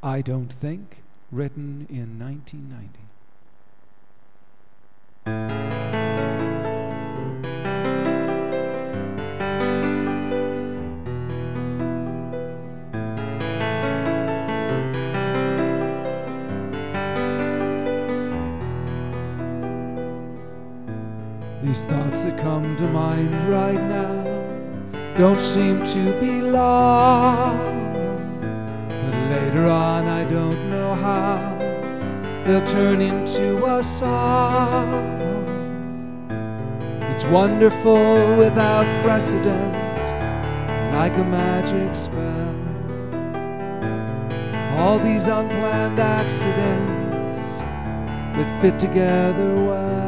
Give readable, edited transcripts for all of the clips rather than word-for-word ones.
I Don't Think, written in 1990. These thoughts that come to mind right now don't seem to be long, but later on I don't know how they'll turn into a song. It's wonderful without precedent, like a magic spell. All these unplanned accidents that fit together well.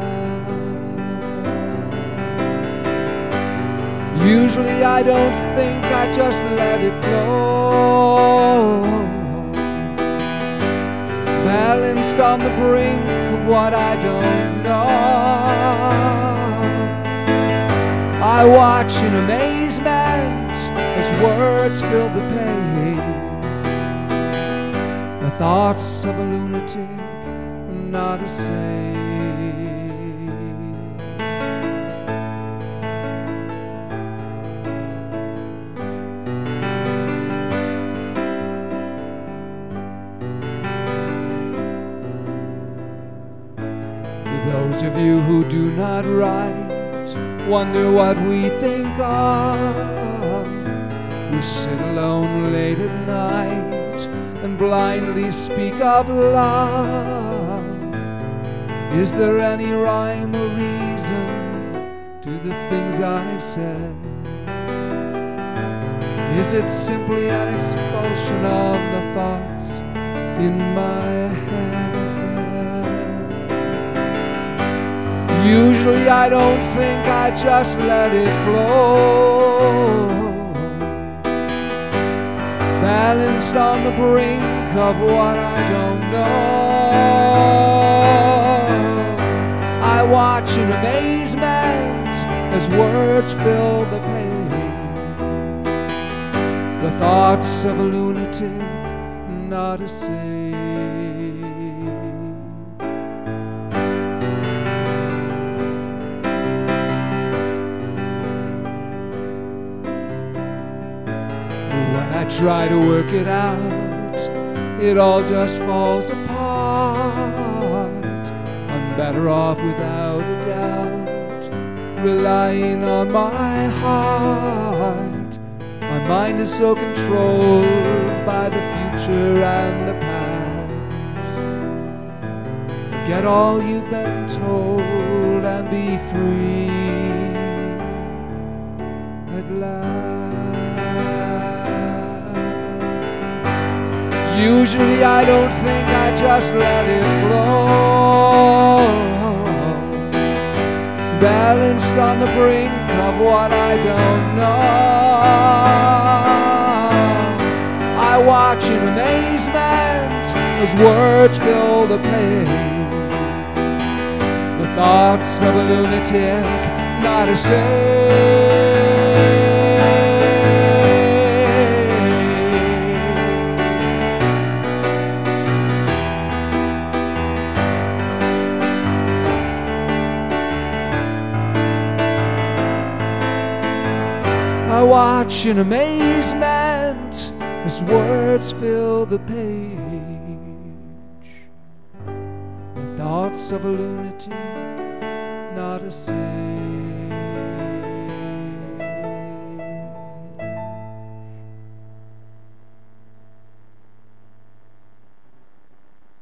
Usually I don't think, I just let it flow, balanced on the brink of what I don't know. I watch in amazement as words fill the page, the thoughts of a lunatic, not a sage. Those of you who do not write wonder what we think of. We sit alone late at night and blindly speak of love. Is there any rhyme or reason to the things I've said? Is it simply an expulsion of the thoughts in my head? Usually I don't think, I just let it flow, balanced on the brink of what I don't know. I watch in amazement as words fill the page, the thoughts of a lunatic, not a sage. When I try to work it out, it all just falls apart. I'm better off without a doubt, relying on my heart. My mind is so controlled by the future and the past. Forget all you've been told and be free at last. Usually I don't think, I just let it flow, balanced on the brink of what I don't know. I watch in amazement as words fill the page, the thoughts of a lunatic, not a sage. I watch in amazement as words fill the page, the thoughts of a lunatic, not a sage.